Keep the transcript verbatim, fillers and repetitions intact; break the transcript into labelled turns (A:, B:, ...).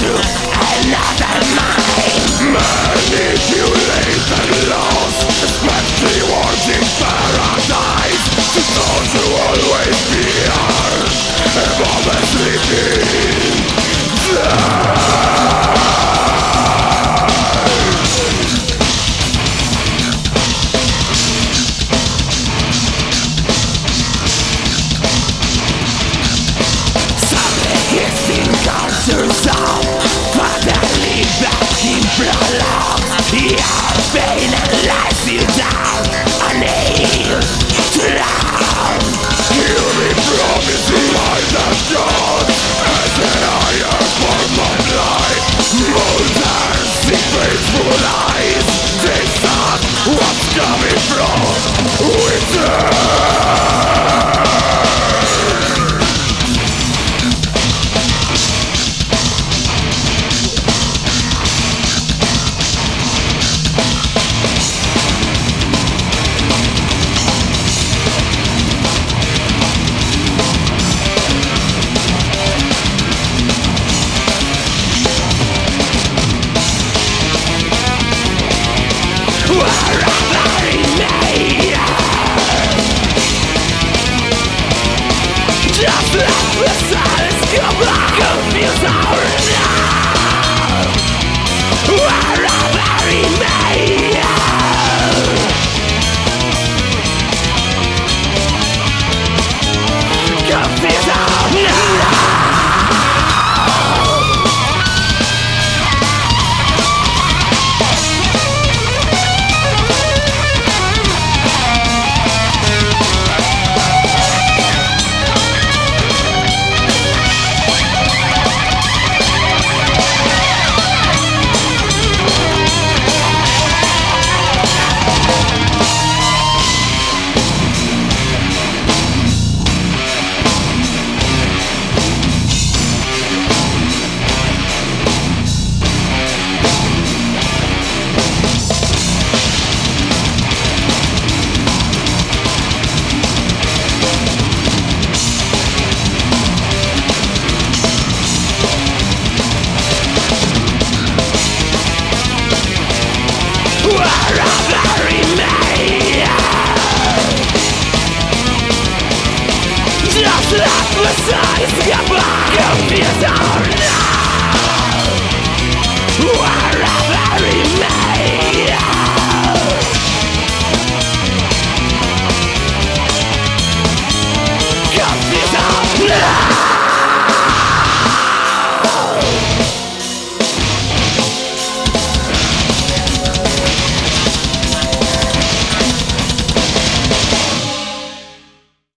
A: to another mind. Manipulated and lost, especially wanting paradise. To those who always fear, above and sleeping. Cultures of fatally backing prologues. Your pain and lies you down, unable to love. Hear me promising I that God as an higher form of life. Molten secrets full eyes. This not what's coming from within. Just let the silence come back, confuse our love. Wherever he may confuse our love. Wherever he may, just let the silence come back, confuse our